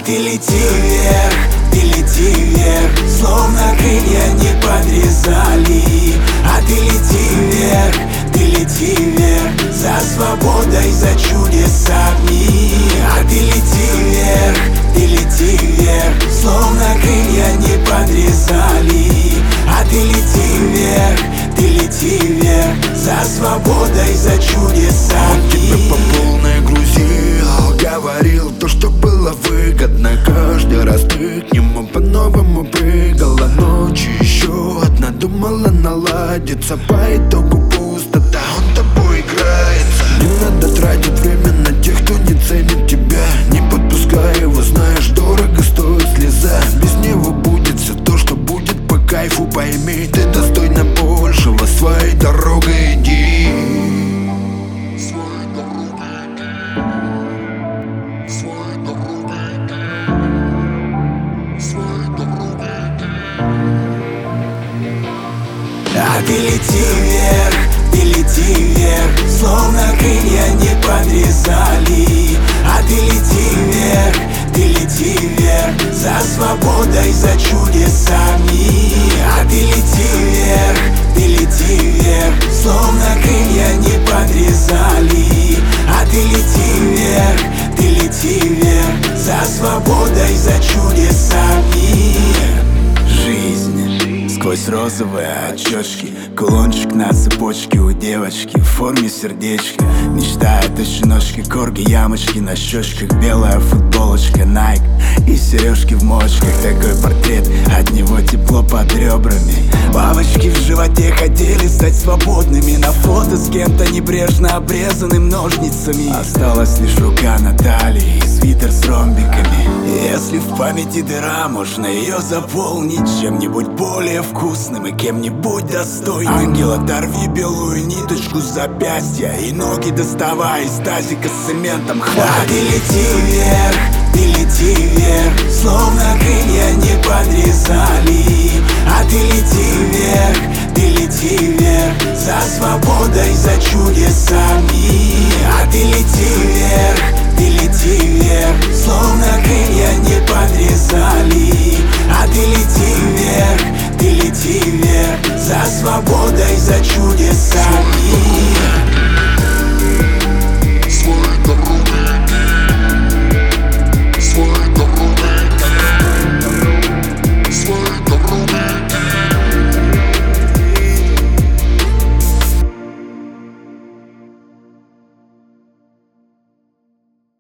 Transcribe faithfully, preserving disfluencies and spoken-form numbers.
ты лети вверх, ты лети вверх, словно крылья не подрезали. А ты лети вверх, ты лети вверх, за свободой, за чудесами. А ты лети вверх, ты лети вверх, словно крылья не подрезали. А ты лети вверх, ты лети вверх, за свободой, за чудесами. Он тебя по полной грузил, говорил то, что было выгодно. Каждый раз ты к нему по-новому прыгала. Ночью еще одна думала наладиться, по итогу пустота, он тобой играется. Не надо тратить время на тех, кто не ценит тебя. Не подпускай его, знаешь, дорого стоит слеза. Без него будет все то, что будет по кайфу. Пойми, ты достойна большего, своей дорогой иди. Своей дорогой иди. Своей дорогой иди. Своей дорогой иди. А ты лети вверх, ты лети вверх, словно крылья не подрезали. А ты лети вверх, ты лети вверх, за свободой, за чудесами. А ты лети вверх, ты лети вверх, словно крылья не подрезали. А ты лети вверх, ты лети вверх, за свободой, за чудесами. Жизнь сквозь розовые очечки, кулончик на цепочке у девочки в форме сердечка. Мечтает о щеночке, корги, ямочки на щечках, белая футболочка Nike и сережки в мочках. Такой портрет, от него тепло под ребрами. Бабочки в животе хотели стать свободными. На фото с кем-то небрежно обрезанным ножницами. Осталась лишь рука на талии и свитер с ромбиками. Если в памяти дыра, можно ее заполнить чем-нибудь более вкусным и кем-нибудь достойным. Ангел, оторви белую ниточку с запястья и ноги доставай из тазика с цементом. Хватит. А ты лети вверх, ты лети вверх, словно крылья